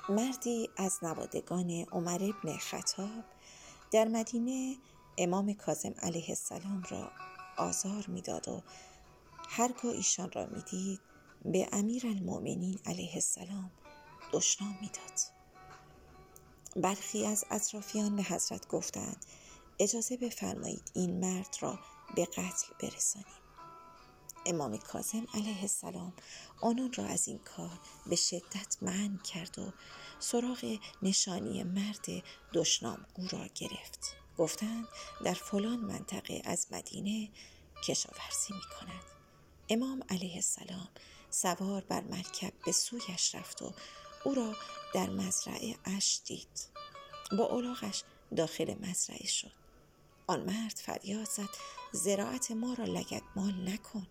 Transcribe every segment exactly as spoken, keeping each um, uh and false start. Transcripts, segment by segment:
مردی از نوادگان عمر بن خطاب در مدینه امام کاظم علیه السلام را آزار میداد و هرگاه ایشان را میدید به امیرالمؤمنین علیه السلام دشنام میداد. برخی از اطرافیان به حضرت گفتند اجازه بفرمایید این مرد را به قتل برسانیم. امام کاظم علیه السلام آنان را از این کار به شدت منع کرد و سراغ نشانی مرد دشنامگو را گرفت. گفتند در فلان منطقه از مدینه کشاورزی می کند. امام علیه السلام سوار بر مرکب به سویش رفت و او را در مزرعه اش دید. با الاغش داخل مزرعه شد. آن مرد فریاد زد زراعت ما را لگدمال نکن.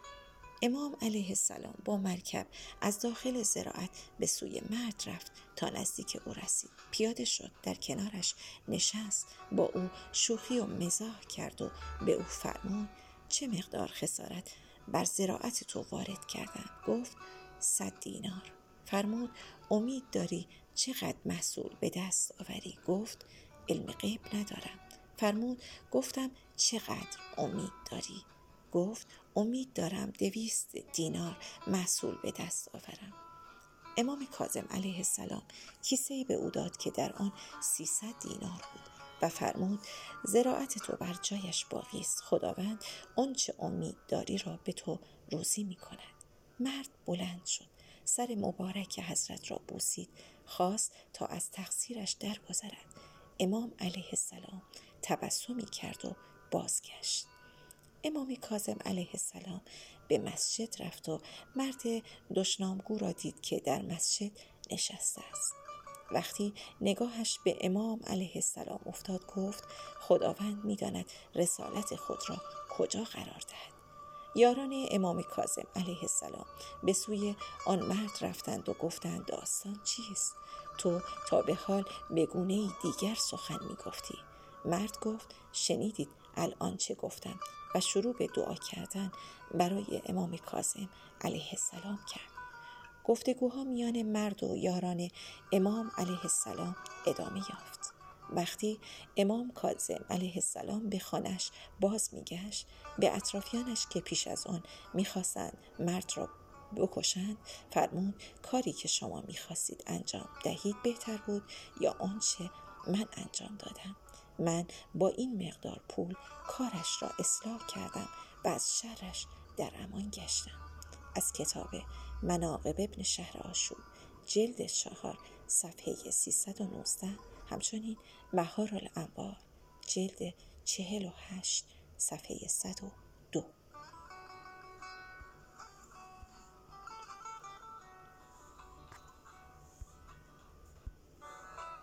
امام علیه السلام با مرکب از داخل زراعت به سوی مرد رفت تا نزدیک او رسید. پیاده شد، در کنارش نشست، با او شوخی و مزاح کرد و به او فرمود چه مقدار خسارت بر زراعت تو وارد کردم؟ گفت صد دینار. فرمود امید داری چقدر محصول به دست آوری؟ گفت علم غیب ندارم. فرمود گفتم چقدر امید داری؟ گفت امید دارم دویست دینار محصول به دست آورم. امام کاظم علیه السلام کیسه‌ای به او داد که در آن سیصد دینار بود و فرمود زراعت تو بر جایش باقی است، خداوند آنچه امید داری را به تو روزی می کند. مرد بلند شد، سر مبارک حضرت را بوسید، خواست تا از تقصیرش درگذرد. امام علیه السلام تبسمی کرد و بازگشت. امام کاظم علیه السلام به مسجد رفت و مرد دشنامگو را دید که در مسجد نشسته است. وقتی نگاهش به امام علیه السلام افتاد گفت خداوند می‌داند رسالت خود را کجا قرار دهد. یاران امام کاظم علیه السلام به سوی آن مرد رفتند و گفتند داستان چیست؟ تو تا به حال به گونه‌ای دیگر سخن می‌گفتی. مرد گفت شنیدید الان چه گفتم و شروع به دعا کردن برای امام کاظم علیه السلام کرد. گفتگوها میان مرد و یاران امام علیه السلام ادامه یافت. وقتی امام کاظم علیه السلام به خانه‌اش باز میگشت به اطرافیانش که پیش از آن میخواستند مرد را بکشند فرمود کاری که شما میخواستید انجام دهید بهتر بود یا آنچه من انجام دادم؟ من با این مقدار پول کارش را اصلاح کردم و از شرش در امان گشتم. از کتاب مناقب ابن شهرآشوب جلد چهار صفحه سیصد و نوزده، همچنین بهارالانوار جلد چهل و هشت صفحه صد و